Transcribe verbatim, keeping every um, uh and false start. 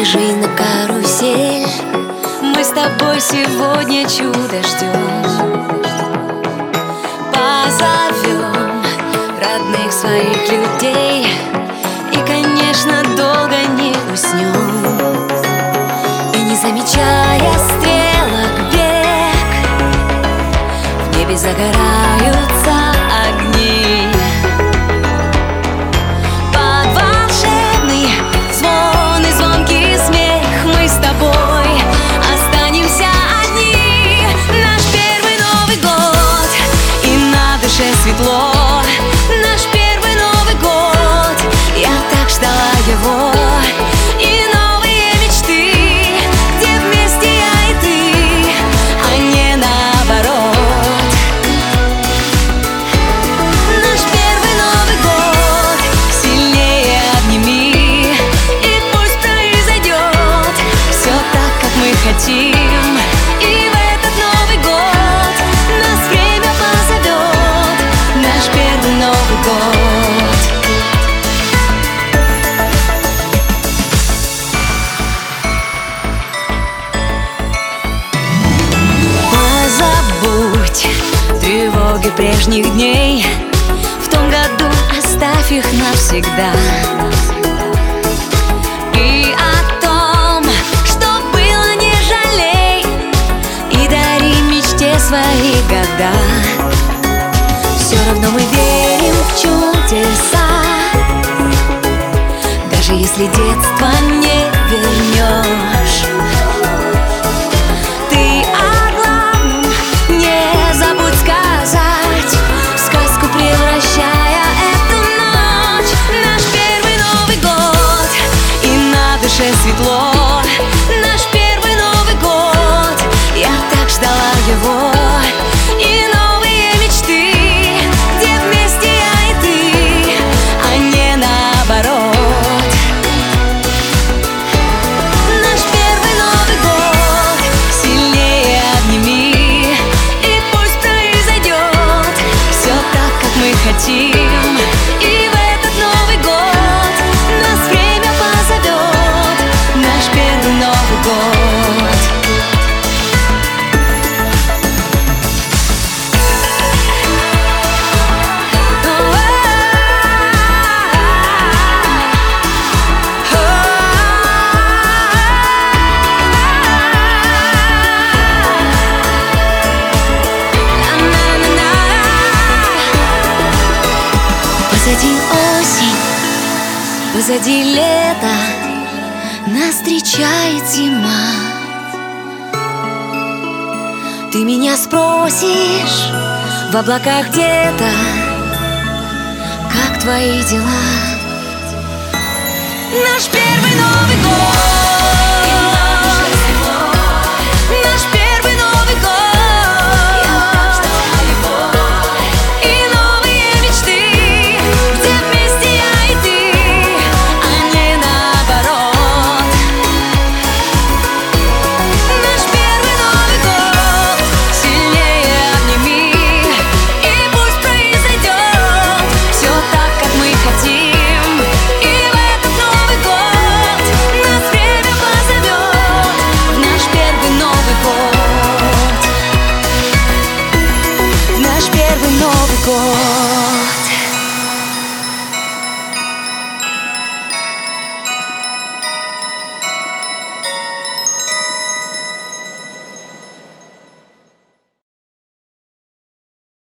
Покажи на карусель. Мы с тобой сегодня чудо ждем. Позовем родных своих людей и, конечно, долго не уснем. И не замечая стрелок век, в небе загораются огни. Под волшебный звон и звонкий смех мы с тобой останемся одни. Наш первый Новый год, и на душе светло. Наш первый Новый год, я так ждала его. И новые мечты, где вместе я и ты, а не наоборот. Наш первый Новый год, сильнее обними, и пусть произойдет все так, как мы хотим. И в этот Новый год нас время позовет. Наш первый Новый год. Позабудь тревоги прежних дней, в том году оставь их навсегда. И о том, что было, не жалей, и дари мечте свои года. Все равно мы верим в чудеса, даже если детство не вернешь. Ты о главном не забудь сказать, в сказку превращая эту ночь. Наш первый Новый год, и на душе светло. Наш первый Новый год, я так ждала его. И новые мечты, где вместе я и ты, а не наоборот. Наш первый Новый год, сильнее обними, и пусть произойдет все так, как мы хотим. И в этот Новый год нас время позовет. Наш первый Новый год. Позади осень, позади лето, нас встречает зима. Ты меня спросишь в облаках где-то, как твои дела? Наш первый Новый год.